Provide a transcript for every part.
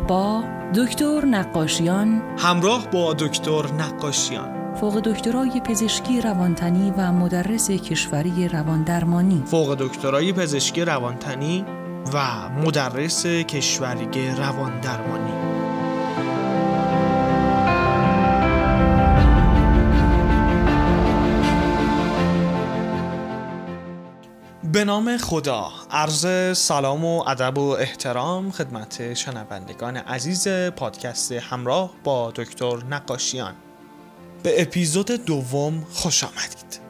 با دکتر نقاشیان، همراه با دکتر نقاشیان، فوق دکترای پزشکی روانتنی و مدرس کشوری رواندرمانی، فوق دکترای پزشکی روانتنی و مدرس کشوری رواندرمانی. به نام خدا، عرض سلام و ادب و احترام خدمت شنوندگان عزیز پادکست همراه با دکتر نقاشیان. به اپیزود دوم خوش آمدید.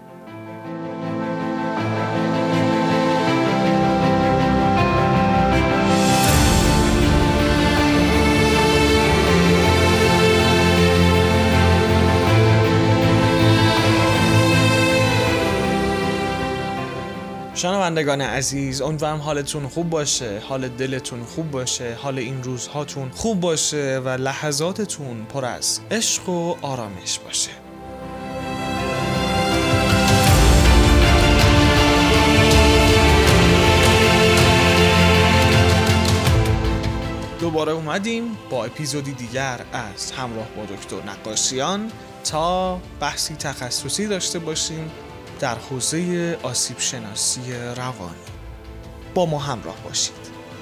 شنوندگان عزیز، امیدوارم حالتون خوب باشه، حال دلتون خوب باشه، حال این روزهاتون خوب باشه و لحظاتتون پر از عشق و آرامش باشه. دوباره اومدیم با اپیزودی دیگر از همراه با دکتر نقاشیان تا بحثی تخصصی داشته باشیم در حوزه آسیب شناسی روانی. با ما همراه باشید.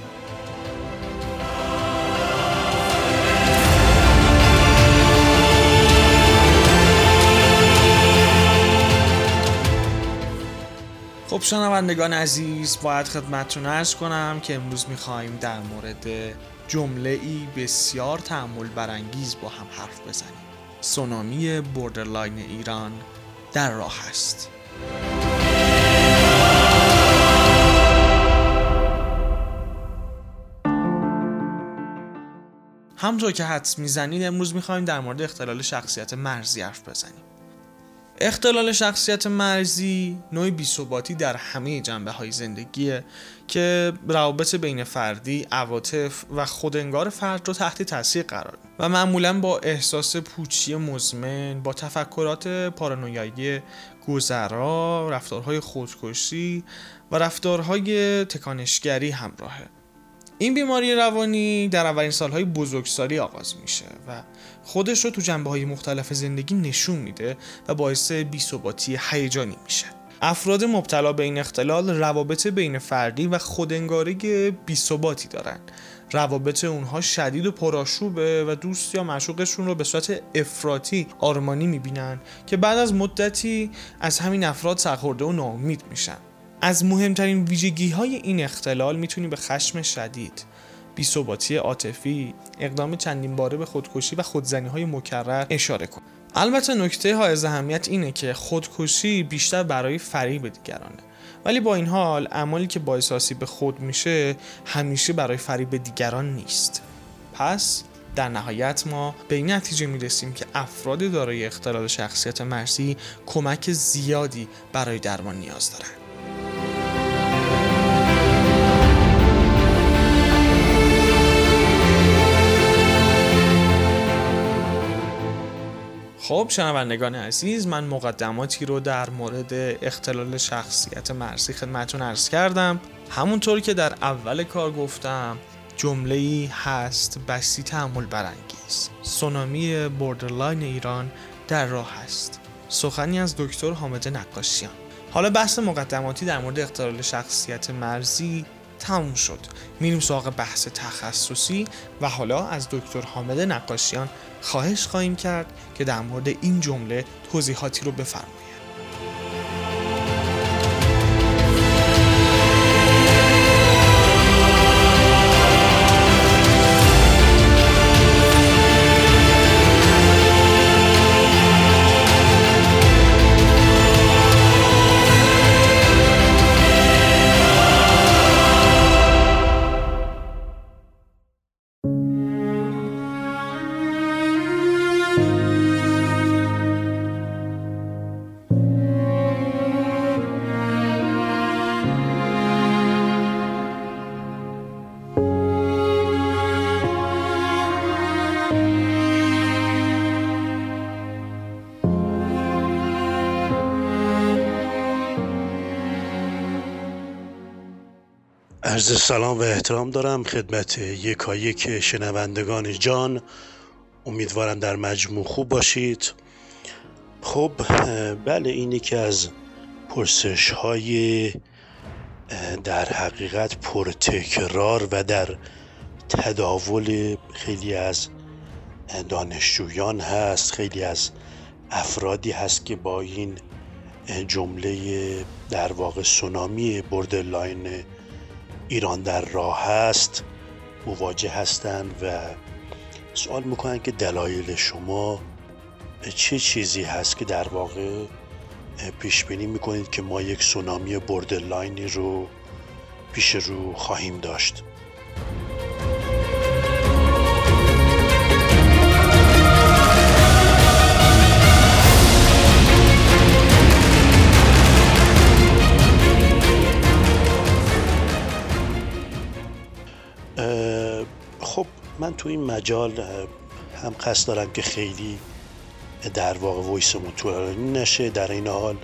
خب شنوندگان عزیز، باید خدمتتون عرض کنم که امروز می‌خوایم در مورد جمله‌ای بسیار تأمل برانگیز با هم حرف بزنیم. سونامی بوردرلاین ایران در راه است. همونطور که حدس میزنید امروز میخوایم در مورد اختلال شخصیت مرزی حرف بزنیم. اختلال شخصیت مرزی نوعی بی‌ثباتی در همه جنبه‌های زندگیه که روابط بین فردی، عواطف و خودانگار فرد رو تحت تاثیر قرار میده و معمولاً با احساس پوچی مزمن، با تفکرات پارانویایی گذرا، رفتارهای خودکشی و رفتارهای تکانشگری همراهه. این بیماری روانی در اولین سالهای بزرگسالی آغاز میشه و خودش رو تو جنبه‌های مختلف زندگی نشون میده و باعث بی‌ثباتی هیجانی میشه. افراد مبتلا به این اختلال روابط بین فردی و خودانگاری بی‌ثباتی دارن. روابط اونها شدید و پرآشوبه و دوست یا معشوقشون رو به صورت افراطی آرمانی میبینن که بعد از مدتی از همین افراد سرخورده و ناامید میشن. از مهمترین ویژگی‌های این اختلال میتونیم به خشم شدید، بی‌ثباتی عاطفی، اقدام چندین باره به خودکشی و خودزنی‌های مکرر اشاره کنیم. البته نکته حائز اهمیت اینه که خودکشی بیشتر برای فریب دیگرانه، ولی با این حال اعمالی که باعث آسیب خود میشه همیشه برای فریب دیگران نیست. پس در نهایت ما به این نتیجه میرسیم که افراد دارای اختلال شخصیت مرزی کمک زیادی برای درمان نیاز دارن. خب شنوندگان عزیز، من مقدماتی رو در مورد اختلال شخصیت مرزی خدمتتون عرض کردم. همونطور که در اول کار گفتم، جمله‌ای هست بسی تأمل برانگیز: سونامی بوردرلاین ایران در راه است. سخنی از دکتر حامد نقاشیان. حالا بحث مقدماتی در مورد اختلال شخصیت مرزی تموم شد. میریم سراغ بحث تخصصی و حالا از دکتر حامد نقاشیان خواهش خواهیم کرد که در مورد این جمله توضیحاتی رو بفرمایید. عرض سلام و احترام دارم خدمت یکایک شنوندگان جان. امیدوارم در مجموع خوب باشید. خب بله، این یکی از پرسش های در حقیقت پرتکرار و در تداول خیلی از دانشجویان هست، خیلی از افرادی هست که با این جمله در واقع سونامی بوردرلاین ایران در راه هست مواجه هستند و سوال میکنن که دلایل شما چه چیزی هست که در واقع پیش بینی میکنید که ما یک سونامی بوردرلاینی رو پیش رو خواهیم داشت. خب من تو این مجال هم قصد دارم که خیلی در واقع وایسمون طولانی نشه. در این حال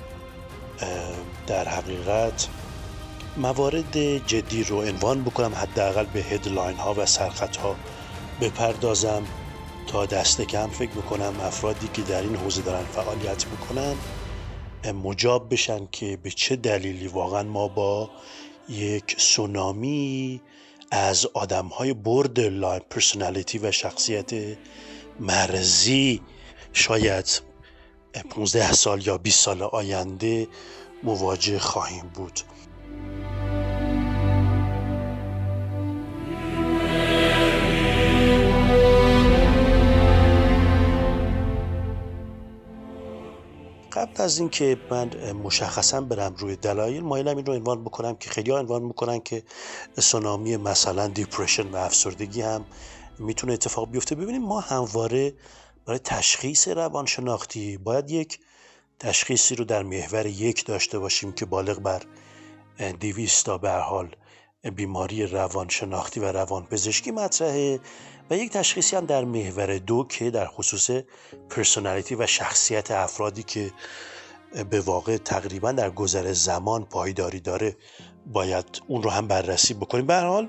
در حقیقت موارد جدی رو عنوان بکنم، حداقل به هدلاین ها و سرخط ها بپردازم تا دست کم فکر میکنم افرادی که در این حوزه دارن فعالیت میکنن مجاب بشن که به چه دلیلی واقعا ما با یک سونامی از آدم‌های بوردرلاین پرسونالیتی و شخصیت مرزی شاید 15 سال یا 20 سال آینده مواجه خواهیم بود. قبل از این که من مشخصا برم روی دلایل، مایلم این رو عنوان بکنم که خیلی ها عنوان میکنن که سونامی مثلا دیپرشن و افسردگی هم میتونه اتفاق بیفته. ببینیم ما همواره برای تشخیص روانشناختی باید یک تشخیصی رو در محور یک داشته باشیم که بالغ بر 200 تا به هر حال بیماری روانشناختی و روانپزشکی مطرحه و یک تشخیصی هم در محور دو که در خصوص پرسونالیتی و شخصیت افرادی که به واقع تقریبا در گذر زمان پایداری داره باید اون رو هم بررسی بکنیم. به هر حال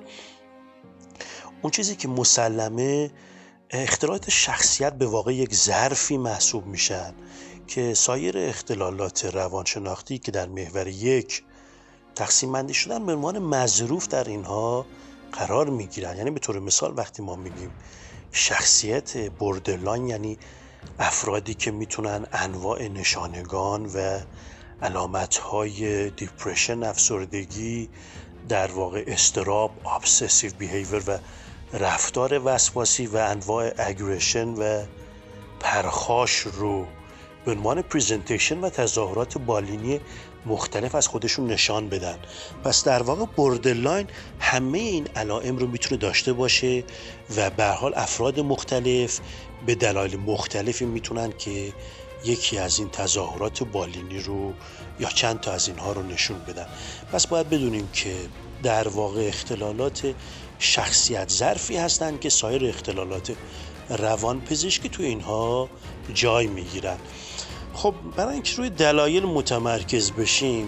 اون چیزی که مسلمه، اختلالات شخصیت به واقع یک ظرفی محسوب میشن که سایر اختلالات روانشناختی که در محور یک تقسیم بندی شدن به عنوان مظروف در اینها قرار میگیرن. یعنی به طور مثال وقتی ما میگیم شخصیت بوردرلاین، یعنی افرادی که میتونن انواع نشانگان و علامتهای دیپرشن، افسردگی، در واقع اضطراب، ابسسیو بیهیویر و رفتار وسواسی و انواع اگریشن و پرخاش رو به عنوان پریزنتیشن و تظاهرات بالینی مختلف از خودشون نشان بدن. پس در واقع بوردرلاین همه این علائم رو میتونه داشته باشه و به هر حال افراد مختلف به دلایل مختلفی میتونن که یکی از این تظاهرات بالینی رو یا چند تا از اینها رو نشون بدن. پس باید بدونیم که در واقع اختلالات شخصیت ظرفی هستن که سایر اختلالات روانپزشکی تو اینها جای میگیرن. خب برای اینکه روی دلایل متمرکز بشیم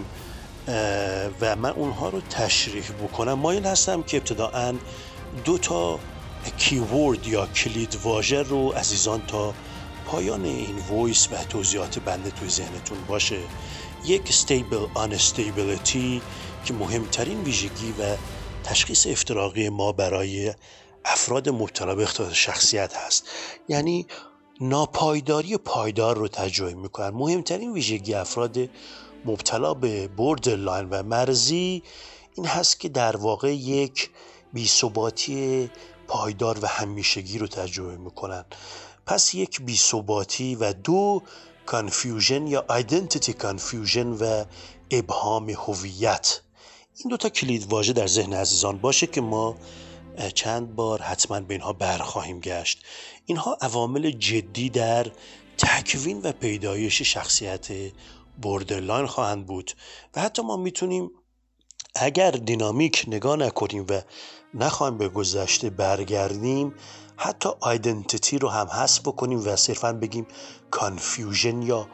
و من اونها رو تشریح بکنم، مایل هستم که ابتداً 2 تا کیورد یا کلید واژه رو عزیزان تا پایان این وایس و توضیحات بنده توی ذهنتون باشه. یک stable unstability که مهمترین ویژگی و تشخیص افتراقی ما برای افراد مبتلا به اختلال شخصیت هست، یعنی ناپایداری پایدار رو تجربه میکنن. مهمترین ویژگی افراد مبتلا به بوردرلاین و مرزی این هست که در واقع یک بی‌ثباتی پایدار و همیشگی رو تجربه میکنن. پس یک بی‌ثباتی و 2 کانفیوژن یا آیدنتیتی کانفیوژن و ابهام هویت. این 2 تا کلید واژه در ذهن عزیزان باشه که ما چند بار حتما به اینها برخواهیم گشت. اینها عوامل جدی در تکوین و پیدایش شخصیت بوردرلاین خواهند بود و حتی ما میتونیم اگر دینامیک نگاه نکنیم و نخواهیم به گذشته برگردیم، حتی آیدنتیتی رو هم حذف بکنیم و صرفاً بگیم کانفیوژن یا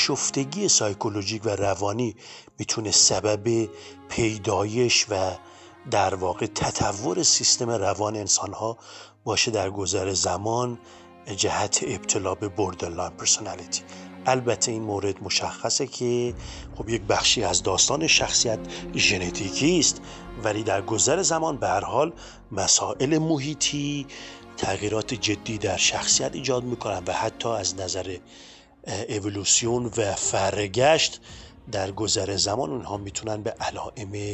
آشفتگی سایکولوژیک و روانی میتونه سبب پیدایش و در واقع تطور سیستم روان انسان‌ها باشه در گذر زمان جهت ابتلا به بوردرلاین پرسونالیتی. البته این مورد مشخصه که خب یک بخشی از داستان شخصیت ژنتیکی است، ولی در گذر زمان به هر حال مسائل محیطی تغییرات جدی در شخصیت ایجاد میکنن و حتی از نظر اِوولوشن و فرگشت در گذر زمان اونها میتونن به علائم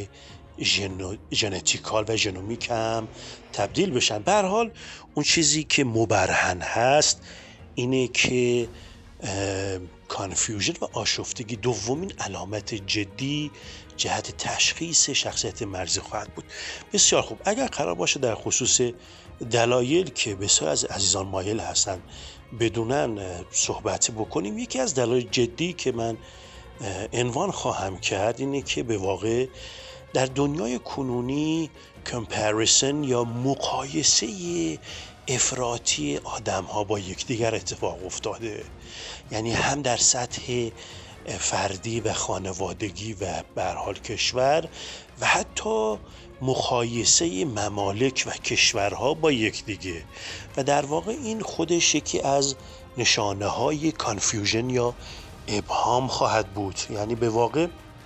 ژنتیکال و ژنومیک هم تبدیل بشن. به هر حال اون چیزی که مبرهن هست اینه که کانفیوژن و آشفتگی دومین علامت جدی جهت تشخیص شخصیت مرزی خواهد بود. بسیار خوب، اگر قرار باشه در خصوص دلایل که بسیار از عزیزان مایل هستن بدونن صحبت بکنیم، یکی از دلایل جدی که من عنوان خواهم کرد اینه که به واقع در دنیای کنونی کمپریسن یا مقایسه افراطی آدم ها با یکدیگر اتفاق افتاده، یعنی هم در سطح فردی و خانوادگی و به هر حال کشور و حتی مقایسه ممالک و کشورها با یکدیگه و در واقع این خودش یکی از نشانه های کانفیوژن یا ابهام خواهد بود. یعنی به واقع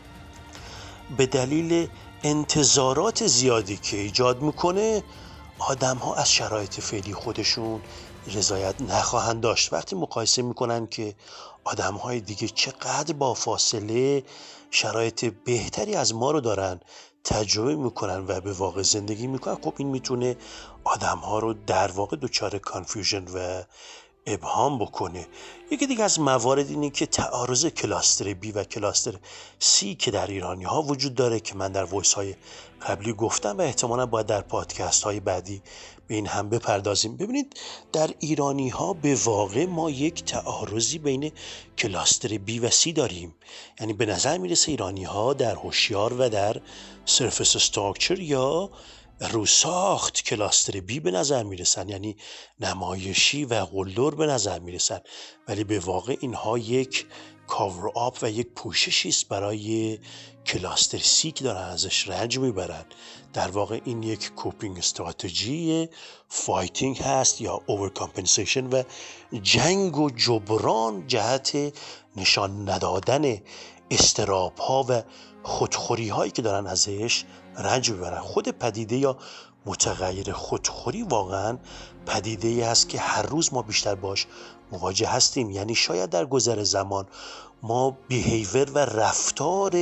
به دلیل انتظارات زیادی که ایجاد میکنه آدم ها از شرایط فعلی خودشون رضایت نخواهند داشت. وقتی مقایسه میکنن که آدم های دیگه چقدر با فاصله شرایط بهتری از ما رو دارن تجربه میکنن و به واقع زندگی میکنن، خب این میتونه آدم ها رو در واقع دچار کانفیوژن و ابهام بکنه. یکی دیگه از موارد اینه که تعارض کلاستر بی و کلاستر سی که در ایرانی ها وجود داره که من در وایس های قبلی گفتم و احتمالا باید در پادکست های بعدی به این هم بپردازیم. ببینید در ایرانی ها به واقع ما یک تعارضی بین کلاستر بی و سی داریم. یعنی به نظر میرسه ایرانی ها در هوشیار و در سرفس استراکچر یا روساخت کلاستر بی به نظر میرسن، یعنی نمایشی و قلدر به نظر میرسن، ولی به واقع اینها یک کاور آپ و یک پوششی است برای کلاستر سی که دارن ازش رنج میبرن. در واقع این یک کوپینگ استراتژی فایتینگ هست یا اوورکامپنسیشن و جنگ و جبران جهت نشان ندادن اضطراب ها و خودخوری هایی که دارن ازش رنج میبرن. خود پدیده یا متغیر خودخوری واقعا پدیده ای هست که هر روز ما بیشتر باش مواجه هستیم. یعنی شاید در گذر زمان ما بیهیور و رفتار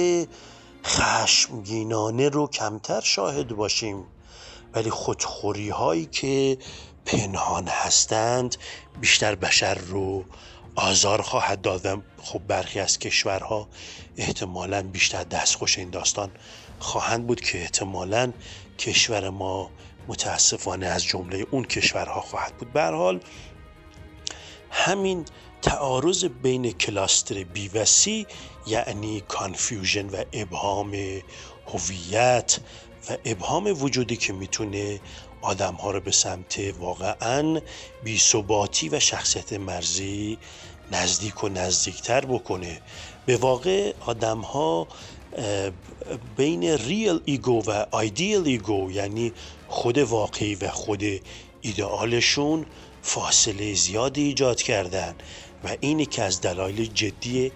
خشمگینانه رو کمتر شاهد باشیم، ولی خودخوری هایی که پنهان هستند بیشتر بشر رو آزار خواهد داد و خب برخی از کشورها احتمالاً بیشتر دستخوش این داستان خواهند بود که احتمالاً کشور ما متاسفانه از جمله اون کشورها خواهد بود. به هر حال همین تعارض بین کلاستر بی و سی یعنی کانفیوژن و ابهام هویت و ابهام وجودی که میتونه آدم ها رو به سمت واقعاً بی‌ثباتی و شخصیت مرزی نزدیک و نزدیکتر بکنه. به واقع آدم ها بین ریل ایگو و آیدیل ایگو یعنی خود واقعی و خود ایدئالشون فاصله زیادی ایجاد کردن و اینی که از دلایل جدی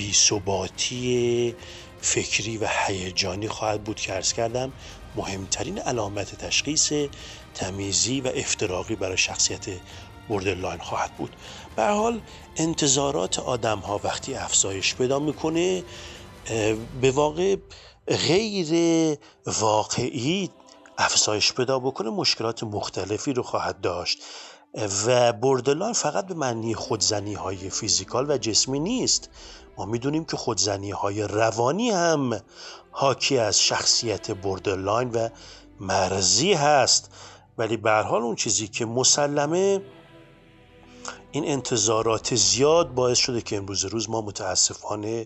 بی‌ثباتی فکری و هیجانی خواهد بود که عرض کردم مهمترین علامت تشخیص تمیزی و افتراقی برای شخصیت بوردرلاین خواهد بود. به هر حال انتظارات آدم ها وقتی افزایش پیدا میکنه به واقع غیر واقعی افزایش پیدا بکنه مشکلات مختلفی رو خواهد داشت و بوردرلاین فقط به معنی خودزنی های فیزیکال و جسمی نیست. ما میدونیم که خودزنی های روانی هم حاکی از شخصیت بوردرلاین و مرزی هست، ولی به هر حال اون چیزی که مسلمه این انتظارات زیاد باعث شده که امروز روز ما متاسفانه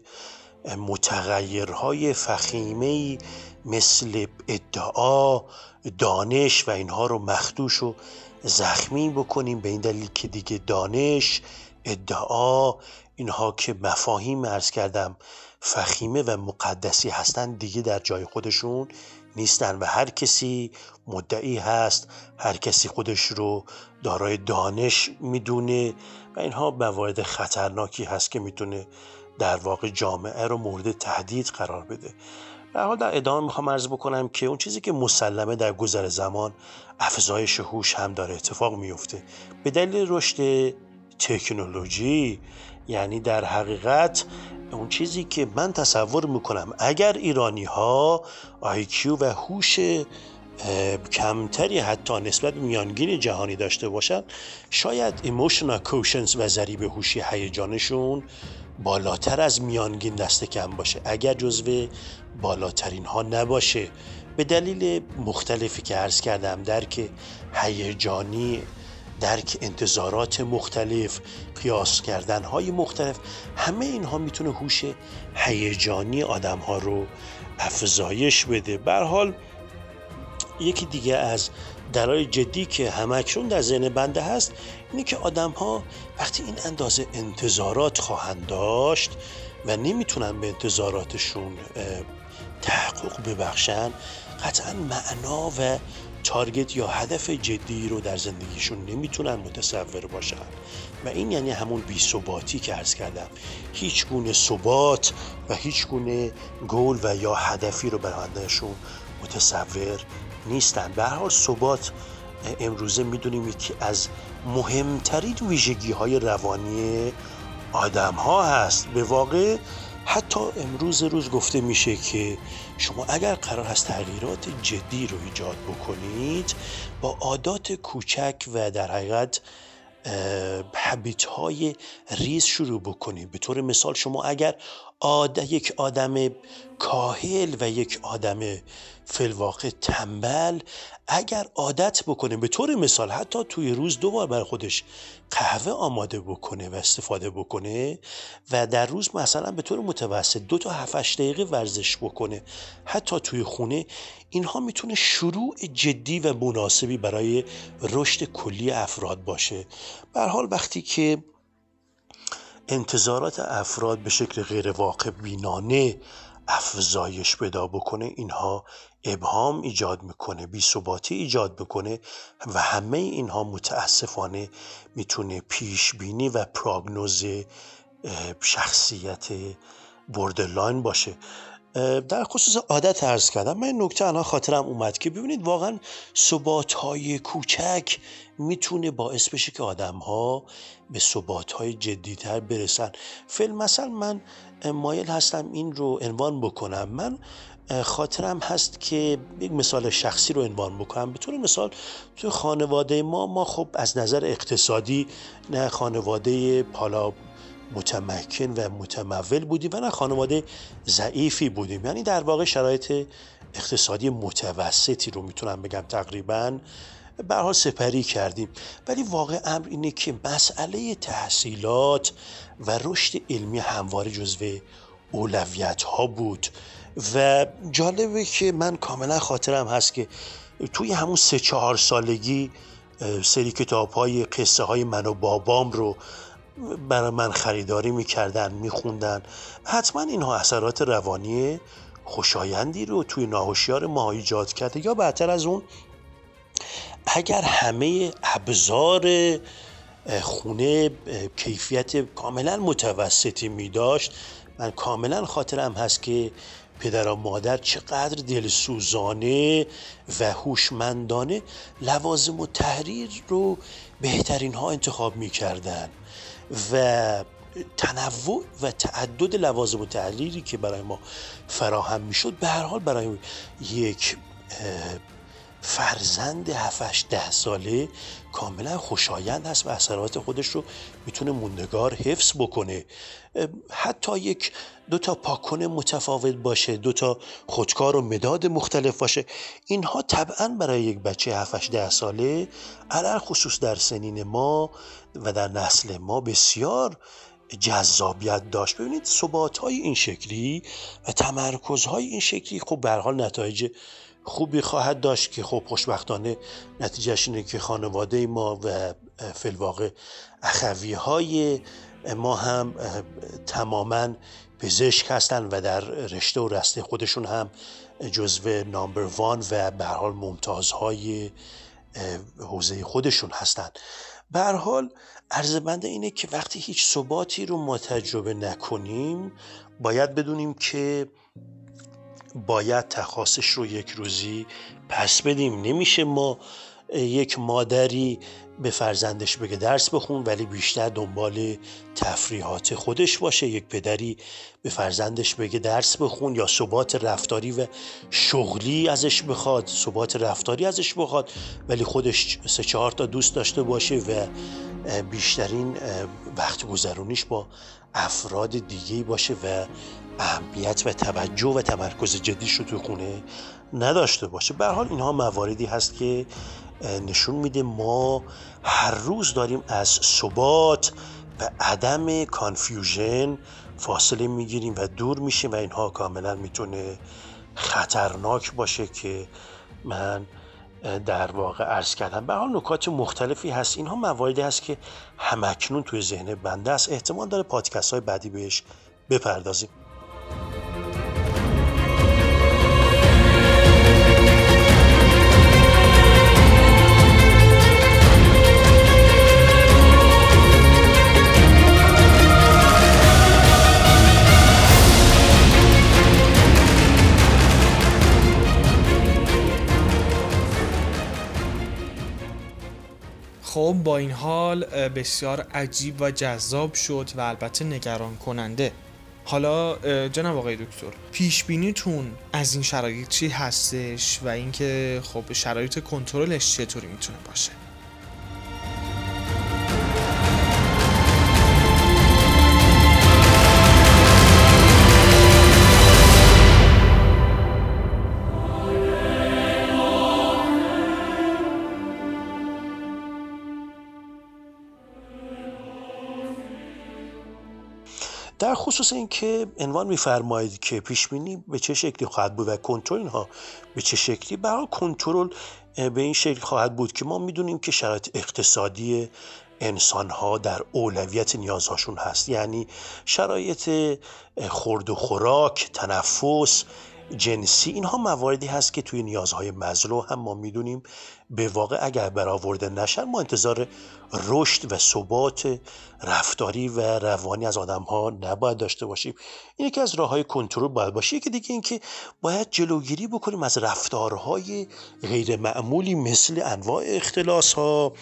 متغیرهای فخیمه‌ای مثل ادعا، دانش و اینها رو مخدوش و زخمی بکنیم، به این دلیل که دیگه دانش، ادعا، اینها که مفاهیم عرض کردم فخیمه و مقدسی هستن دیگه در جای خودشون نیستن و هر کسی مدعی هست، هر کسی خودش رو دارای دانش میدونه و اینها موارد خطرناکی هست که میتونه در واقع جامعه رو مورد تهدید قرار بده. به هر حال در ادامه میخوام عرض بکنم که اون چیزی که مسلمه در گذر زمان افزایش هوش هم داره اتفاق میفته به دلیل رشد تکنولوژی. یعنی در حقیقت اون چیزی که من تصور میکنم اگر ایرانی ها IQ و هوش کمتری حتی نسبت به میانگین جهانی داشته باشن، شاید emotional quotient و ضریب هوشی هیجانشون بالاتر از میانگین دست کم باشه، اگر جزو بالاترین ها نباشه، به دلیل مختلفی که عرض کردم، درک هیجانی، درک انتظارات مختلف، قیاس کردن های مختلف، همه اینها میتونه هوش هیجانی آدم ها رو افزایش بده. به هر حال یکی دیگه از دلایل جدی که همکنون در ذهن بنده هست اینه که آدم ها وقتی این اندازه انتظارات خواهند داشت و نمیتونن به انتظاراتشون تحقق ببخشن، قطعا معنا و تارگت یا هدف جدی رو در زندگیشون نمیتونن متصور باشن و این یعنی همون بی‌ثباتی که عرض کردم. هیچ گونه ثبات و هیچ گونه گول و یا هدفی رو برایندهشون متصور نیستن. به هر حال ثبات امروزه میدونیم یکی از مهمترین ویژگی های روانی آدم ها هست. به واقع حتی امروز روز گفته میشه که شما اگر قرار هست تغییرات جدی رو ایجاد بکنید، با عادات کوچک و در حقیقت هابیت های ریز شروع بکنید. به طور مثال شما اگر یک آدم کاهل و یک آدم فی‌الواقع تنبل اگر عادت بکنه، به طور مثال حتی توی روز 2 بار برای خودش قهوه آماده بکنه و استفاده بکنه و در روز مثلا به طور متوسط 2 تا 7-8 دقیقه ورزش بکنه حتی توی خونه، اینها میتونه شروع جدی و مناسبی برای رشد کلی افراد باشه. به هر حال وقتی که انتظارات افراد به شکل غیر واقع بینانه افزایش پیدا بکنه، اینها ابهام ایجاد میکنه، بی‌ثباتی ایجاد میکنه و همه اینها متاسفانه میتونه پیش بینی و پروگنوز شخصیت بوردرلاین باشه. در خصوص عادت عرض کردم، من نکته الان خاطرم اومد که ببینید واقعا ثبات‌های کوچک میتونه باعث بشه که آدم‌ها به ثبات‌های جدی‌تر برسن. مثلا من مایل هستم این رو عنوان بکنم، من خاطرم هست که یک مثال شخصی رو عنوان بکنم. به طور مثال توی خانواده ما خب از نظر اقتصادی نه خانواده پالا متمکن و متمول بودیم و نه خانواده ضعیفی بودیم، یعنی در واقع شرایط اقتصادی متوسطی رو میتونم بگم تقریباً به هر حال سپری کردیم. ولی واقع امر اینه که مسئله تحصیلات و رشد علمی همواره جزو اولویت ها بود و جالبه که من کاملا خاطرم هست که توی همون 3-4 سالگی سری کتاب های قصه های من و بابام رو برای من خریداری میکردن، میخوندن. حتما اینها اثرات روانی خوشایندی رو توی ناهوشیار ما ایجاد کرده، یا بدتر از اون اگر همه ابزار خونه کیفیت کاملا متوسطی می داشت، من کاملا خاطرم هست که پدر و مادر چقدر دلسوزانه و هوشمندانه لوازم و تحریر رو بهترین ها انتخاب می کردن و تنوع و تعدد لوازم و تحریری که برای ما فراهم می شد به هر حال برای یک فرزند 7-8-10 ساله کاملا خوشایند هست و اثرات خودش رو میتونه موندگار حفظ بکنه. حتی 2 تا پاکن متفاوت باشه، 2 تا خودکار و مداد مختلف باشه، اینها طبعا برای یک بچه 7-8-10 ساله علل خصوص در سنین ما و در نسل ما بسیار جذابیت داشت. ببینید ثبات‌های این شکلی و تمرکزهای این شکلی خب به هر حال نتایج خوبی خواهد داشت که خب خوشبختانه نتیجهش اینه که خانواده ما و فی‌الواقع اخوی‌های ما هم تماماً پزشک هستن و در رشته و رسته خودشون هم جزو نامبر وان و به هر حال ممتازهای حوزه خودشون هستن. به هر حال عرض بنده اینه که وقتی هیچ ثباتی رو ما تجربه نکنیم باید بدونیم که باید تخاصش رو یک روزی پس بدیم. نمیشه ما یک مادری به فرزندش بگه درس بخون ولی بیشتر دنبال تفریحات خودش باشه، یک پدری به فرزندش بگه درس بخون یا ثبات رفتاری و شغلی ازش بخواد، ثبات رفتاری ازش بخواد ولی خودش 3-4 تا دوست داشته باشه و بیشترین وقت گذرونیش با افراد دیگه‌ای باشه و اهمیت و توجه و تمرکز جدیش رو توی خونه نداشته باشه. به هر حال اینها مواردی هست که نشون میده ما هر روز داریم از ثبات و عدم کانفیوژن فاصله میگیریم و دور میشیم و اینها کاملا میتونه خطرناک باشه که من در واقع عرض کردم. به هر حال نکات مختلفی هست، اینها مواردی هست که همکنون توی ذهن بنده است، احتمال داره پادکست های بعدی بهش بپردازیم. خب با این حال بسیار عجیب و جذاب شد و البته نگران کننده. حالا جناب آقای دکتر، پیش بینیتون از این شرایط چی هستش و اینکه خب شرایط کنترلش چطوری میتونه باشه؟ در خصوص این که عنوان می‌فرمایید که پیش بینی به چه شکلی خواهد بود و کنترل اینها به چه شکلی، برای کنترل به این شکل خواهد بود که ما میدونیم که شرایط اقتصادی انسان‌ها در اولویت نیازهاشون هست، یعنی شرایط خورد و خوراک، تنفس، جنسی، اینها مواردی هست که توی نیازهای مزلو هم ما میدونیم به واقع اگر برآورده نشن ما انتظار رشد و ثبات رفتاری و روانی از آدم‌ها نباید داشته باشیم. این یکی از راه‌های کنترل باید باشه. یکی دیگه این که باید جلوگیری بکنیم از رفتارهای غیر معمولی مثل انواع اختلاس‌ها،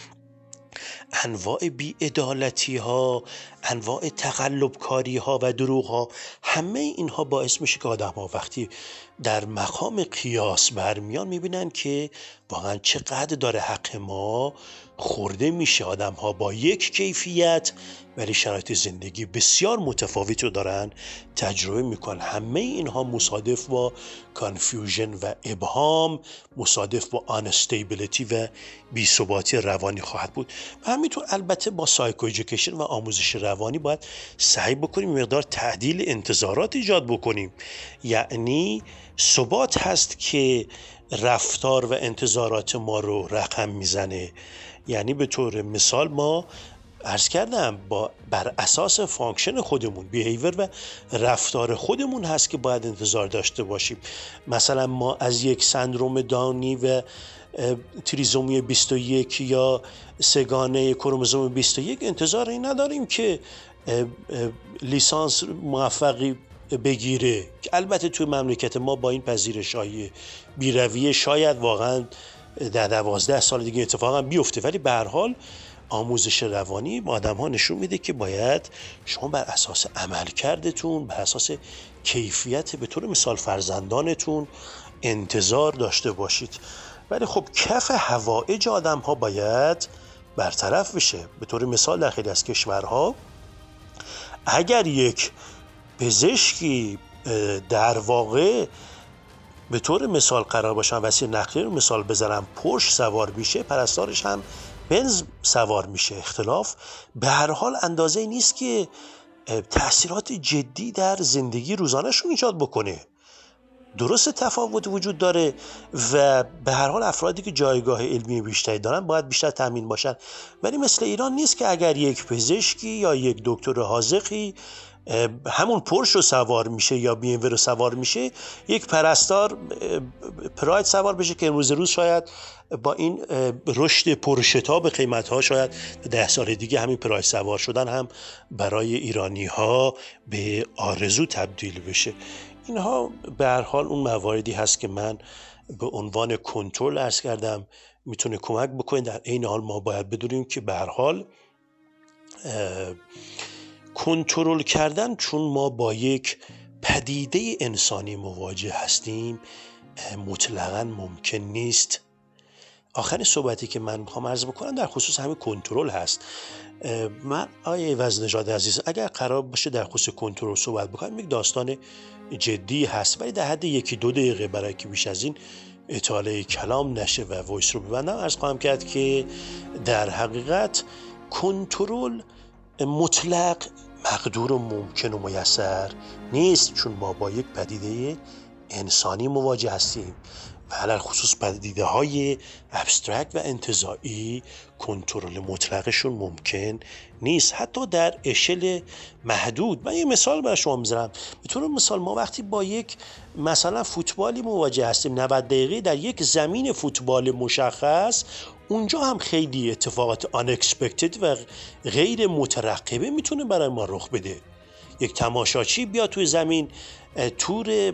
انواع بی‌عدالتی ها، انواع تقلب کاری ها و دروغ ها. همه اینها باعث میشه که آدم ها وقتی در مقام قیاس برمیان میبینن که واقعا چقدر داره حق ما خورده میشه. آدم ها با یک کیفیت ولی شرایط زندگی بسیار متفاوت رو دارن تجربه میکنن. همه اینها مصادف با کانفیوژن و ابهام، مصادف با آنستیبیلیتی و بی‌ثباتی روانی خواهد بود. و همینطور البته با سایکو ایژوکیشن و آموزش روانی باید سعی بکنیم مقدار تعدیل انتظارات ایجاد بکنیم. یعنی ثبات هست که رفتار و انتظارات ما رو رقم میزنه. یعنی به طور مثال ما عرض کردم بر اساس فانکشن خودمون، بیهیور و رفتار خودمون هست که باید انتظار داشته باشیم. مثلا ما از یک سندروم داونی و تریزومی 21 یا سگانه کروموزوم 21 انتظار این نداریم که لیسانس موفقی بگیره. البته توی مملکت ما با این پذیرش‌های بی‌رویه شاید واقعا در 12 سال دیگه اتفاقا بیفته، ولی به هر حال آموزش روانی با آدم ها نشون میده که باید شما بر اساس عملکردتون، بر اساس کیفیت به طور مثال فرزندانتون انتظار داشته باشید. ولی خب کف حوائج آدم ها باید برطرف بشه. به طور مثال در خیلی از کشورها اگر یک پزشکی در واقع به طور مثال قرار باشن وسیله نقلیه رو مثال بزنم پورش سوار میشه، پرستارش هم بنز سوار میشه. اختلاف به هر حال اندازه‌ای نیست که تأثیرات جدی در زندگی روزانه‌شون ایجاد بکنه. درست تفاوت وجود داره و به هر حال افرادی که جایگاه علمی بیشتری دارن باید بیشتر تامین باشن، ولی مثل ایران نیست که اگر یک پزشکی یا یک دکتر حاذقی همون پورش رو سوار میشه یا بی ام رو سوار میشه، یک پرستار پراید سوار بشه که امروز روز شاید با این رشد پرشتاب قیمت‌ها شاید 10 سال دیگه همین پراید سوار شدن هم برای ایرانی‌ها به آرزو تبدیل بشه. اینها به هر حال اون مواردی هست که من به عنوان کنترل عرض کردم میتونه کمک بکنه. در این حال ما باید بدونیم که به هر حال کنترل کردن، چون ما با یک پدیده انسانی مواجه هستیم، مطلقاً ممکن نیست. آخرین صحبتی که من میخوام عرض بکنم در خصوص همین کنترل هست. من آقای عوض نژاد عزیز، اگر قرار باشه در خصوص کنترل صحبت بکنم، یک داستان جدی هست، ولی در حد 1-2 دقیقه برای که بیش از این اطاله کلام نشه و وایس رو ببندم، عرض خواهم کرد که در حقیقت کنترل مطلق مقدور و ممکن و میسر نیست، چون ما با یک پدیده انسانی مواجه هستیم و علل خصوص پدیده های ابسترکت و انتزاعی کنترل مطلقشون ممکن نیست، حتی در اشل محدود. من یه مثال برای شما میذارم. به طور مثال ما وقتی با یک مثلا فوتبالی مواجه هستیم 90 دقیقه در یک زمین فوتبال مشخص، اونجا هم خیلی اتفاقات unexpected و غیر مترقبه میتونه برای ما رخ بده. یک تماشاچی بیا توی زمین تور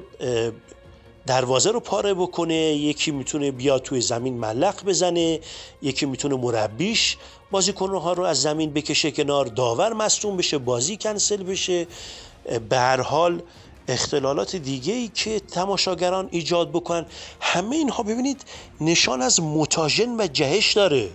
دروازه رو پاره بکنه، یکی میتونه بیا توی زمین ملق بزنه، یکی میتونه مربیش بازیکن‌ها رو از زمین بکشه کنار، داور مصدوم بشه، بازی کنسل بشه. به هر حال اختلالات دیگه‌ای که تماشاگران ایجاد بکنن، همه اینها ببینید نشان از متاژن و جهش داره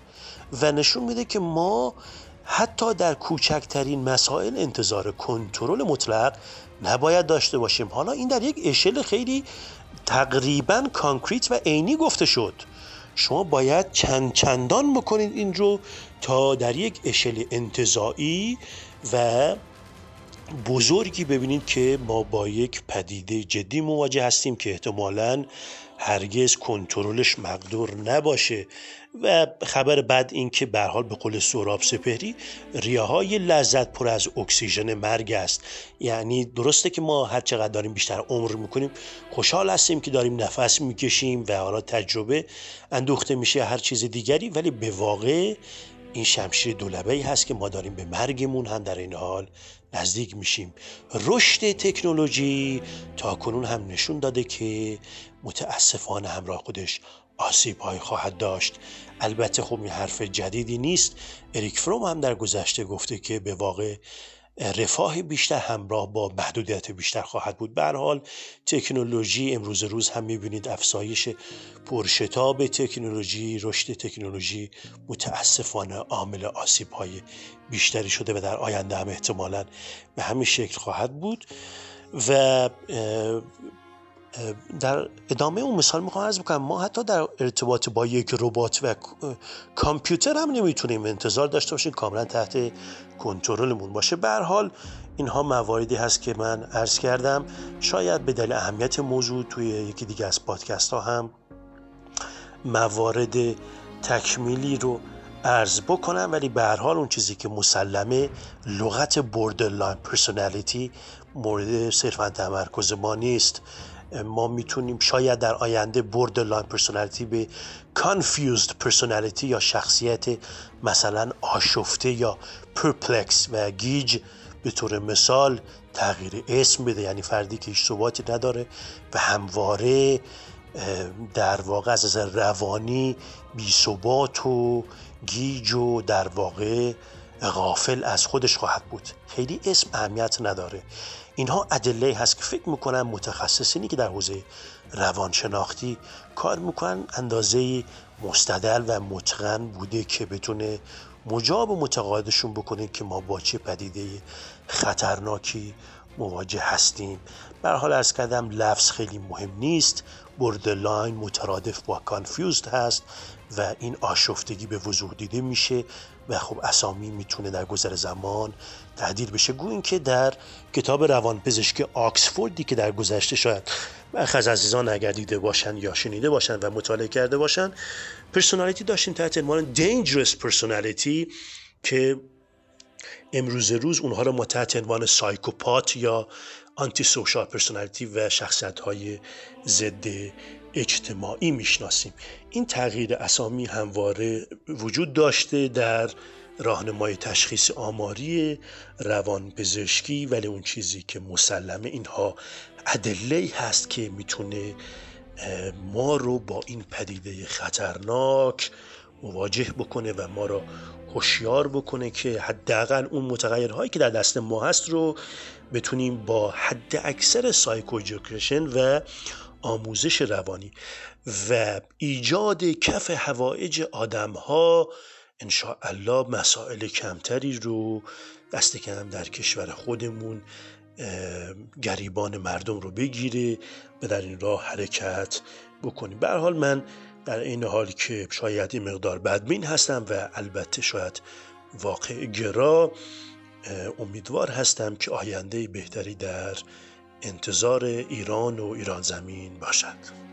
و نشون میده که ما حتی در کوچکترین مسائل انتظار کنترل مطلق نباید داشته باشیم. حالا این در یک اشل خیلی تقریبا کانکریت و عینی گفته شد. شما باید چندان بکنید این رو تا در یک اشل انتزاعی و بزرگی ببینید که ما با یک پدیده جدی مواجه هستیم که احتمالاً هرگز کنترلش مقدور نباشه. و خبر بعد این که به هر حال به قول سهراب سپهری ریاهای لذت پر از اکسیژن مرگ است. یعنی درسته که ما هر چقدر داریم بیشتر عمر میکنیم خوشحال هستیم که داریم نفس میکشیم و حالا تجربه اندوخته میشه هر چیز دیگری، ولی به واقع این شمشیر دولبه‌ای هست که ما داریم به مرگمون هم در این حال نزدیک میشیم. رشد تکنولوژی تا کنون هم نشون داده که متاسفانه همراه خودش آسیب‌های خواهد داشت. البته خب این حرف جدیدی نیست. اریک فروم هم در گذشته گفته که به واقع رفاه بیشتر همراه با محدودیت بیشتر خواهد بود. به هر حال تکنولوژی امروز روز هم می‌بینید افزایش پرشتاب تکنولوژی، رشد تکنولوژی متاسفانه عامل آسیب‌های بیشتری شده و در آینده هم احتمالاً به همین شکل خواهد بود. و در ادامه اون مثال میخوام عرض بکنم ما حتی در ارتباط با یک ربات و کامپیوتر هم نمیتونیم انتظار داشته باشیم کاملا تحت کنترلمون باشه. به هر حال اینها مواردی هست که من عرض کردم. شاید به دلیل اهمیت موضوع توی یکی دیگه از پادکست ها هم موارد تکمیلی رو عرض بکنم، ولی به هر حال اون چیزی که مسلمه لغت borderline personality مورد صرفا تمرکز ما نیست. ما میتونیم شاید در آینده borderline personality به confused personality یا شخصیت مثلا آشفته یا perplex و گیج به طور مثال تغییر اسم بده، یعنی فردی که هیچ ثباتی نداره و همواره در واقع از نظر روانی بی ثبات و گیج و در واقع غافل از خودش خواهد بود. خیلی اسم اهمیت نداره. اینها ادله هست که فکر میکنن متخصصینی که در حوزه روانشناختی کار میکنن اندازه مستدل و متقن بوده که بتونه مجاب و متقاعدشون بکنه که ما با چه پدیده خطرناکی مواجه هستیم. به هر حال عرض کردم لفظ خیلی مهم نیست. بوردرلاین مترادف با کانفیوزد هست و این آشفتگی به وضوح دیده میشه و خب اسامی میتونه در گذر زمان تعدیل بشه. گویین که در کتاب روانپزشکی آکسفوردی که در گذشته شاید برخی از عزیزان اگر دیده باشن یا شنیده باشن و مطالعه کرده باشن، پرسونالیتی داشتیم تحت عنوان dangerous personality که امروز روز اونها رو ما تحت عنوان سایکوپات یا آنتی سوشال پرسونالیتی و شخصیت‌های ضد اجتماعی میشناسیم. این تغییر اسامی همواره وجود داشته در راهنمای تشخیص آماری روانپزشکی، ولی اون چیزی که مسلمه اینها ادله‌ای هست که میتونه ما رو با این پدیده خطرناک مواجه بکنه و ما رو هوشیار بکنه که حداقل اون متغیرهایی که در دست ما هست رو بتونیم با حد اکثر سایکوژوکیشن و آموزش روانی و ایجاد کف حوائج آدم‌ها انشاءالله مسائل کمتری رو دست کم در کشور خودمون گریبان مردم رو بگیره و در این راه حرکت بکنیم. به هر حال من در این حال که شاید این مقدار بدبین هستم و البته شاید واقع گرا، امیدوار هستم که آینده بهتری در انتظار ایران و ایران زمین باشد.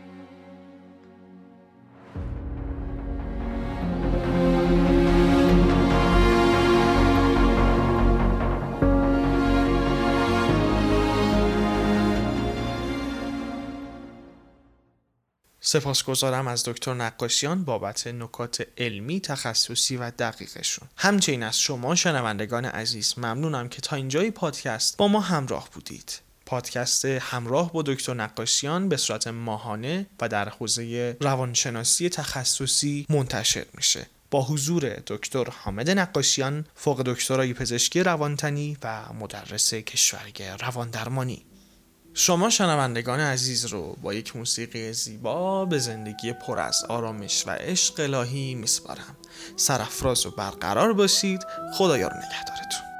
سپاسگزارم از دکتر نقاشیان بابت نکات علمی، تخصصی و دقیقشون. همچنین از شما شنوندگان عزیز ممنونم که تا اینجای پادکست با ما همراه بودید. پادکست همراه با دکتر نقاشیان به صورت ماهانه و در حوزه روانشناسی تخصصی منتشر میشه با حضور دکتر حامد نقاشیان، فوق دکترای پزشکی روانتنی و مدرس کشوری رواندرمانی. شما شنوندگان عزیز رو با یک موسیقی زیبا به زندگی پر از آرامش و عشق الهی میسپارم. سرافراز و برقرار باشید. خدایا رو نگهدارتون.